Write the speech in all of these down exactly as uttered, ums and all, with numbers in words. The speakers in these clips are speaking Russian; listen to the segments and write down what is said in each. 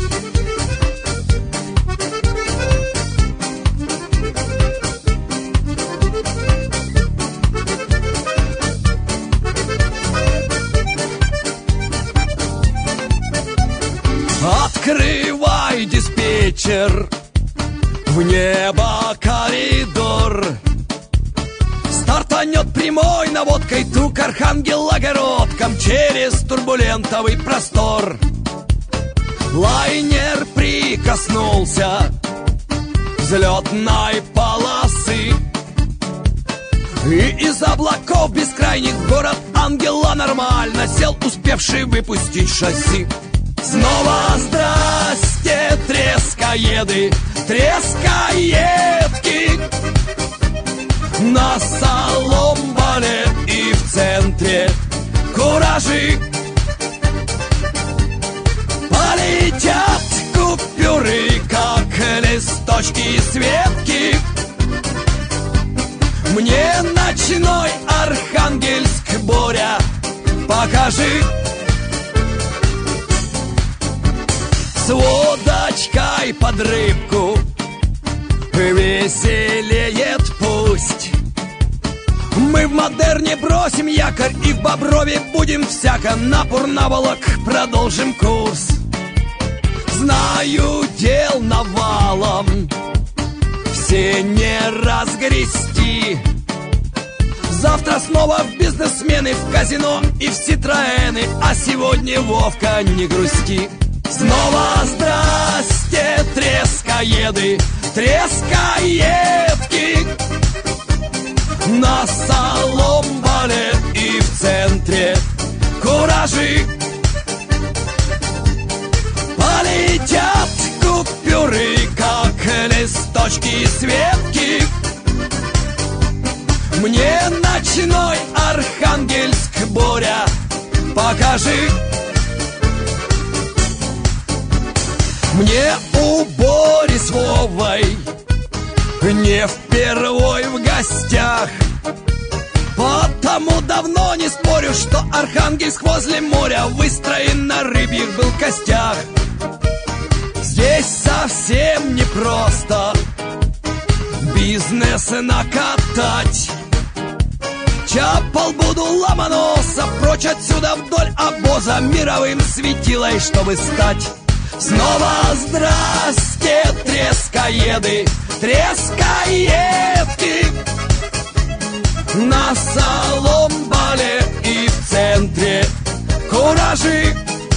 Открывай, диспетчер, в небо коридор. Стартанет прямой наводкой тук архангелогородком через турбулентовый простор. Лайнер прикоснулся взлетной полосы, и из облаков бескрайних в город ангела нормально сел, успевший выпустить шасси. Снова здрасте, трескоеды, трескоедки. На Соломбале и в центре куражи. Полетят купюры, как листочки с ветки. Мне ночной Архангельск, Боря, покажи. С водочкой под рыбку веселеет пусть. Мы в Модерне бросим якорь и в Боброве будем всяко. На Пурнаволок продолжим курс. Знаю, дел навалом, все не разгрести. Завтра снова в бизнесмены, в казино и в Ситроэны. А сегодня, Вовка, не грусти. Снова здрасте, трескоеды, трескоедки. На Соломбале и в центре куражи. Полетят купюры, как листочки с ветки. Мне ночной Архангельск, Боря, покажи. Мне у Бори с Вовой не впервой в гостях, потому давно не спорю, что Архангельск возле моря выстроен на рыбьих был костях. Здесь совсем непросто бизнес накатать. Чапал буду ломаноса прочь отсюда вдоль обоза, мировым светилой, чтобы стать. Снова здрасте, трескоеды, трескоедки. На Соломбале и в центре куражи.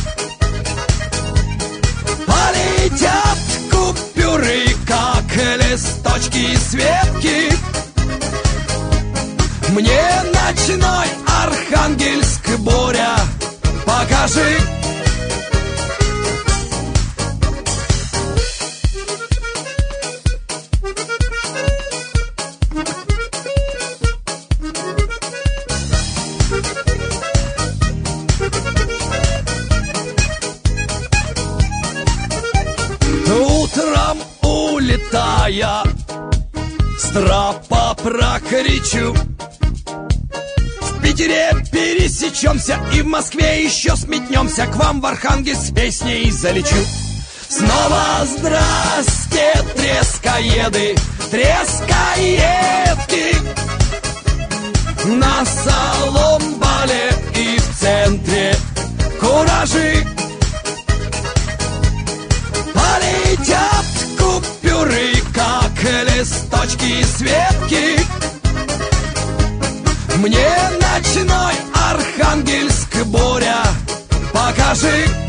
Полетят купюры, как листочки с ветки. Мне ночной Архангельск, Боря, покажи. Утром улетая, с трапа прокричу: в Питере пересечемся и в Москве еще сметнемся. К вам в Архангельск с песней залечу. Снова здрасте, трескоеды, трескоедки. На Соломбале и в центре куражи. Полетят купюры, как листочки с ветки. Мне ночной Архангельск, Боря, покажи.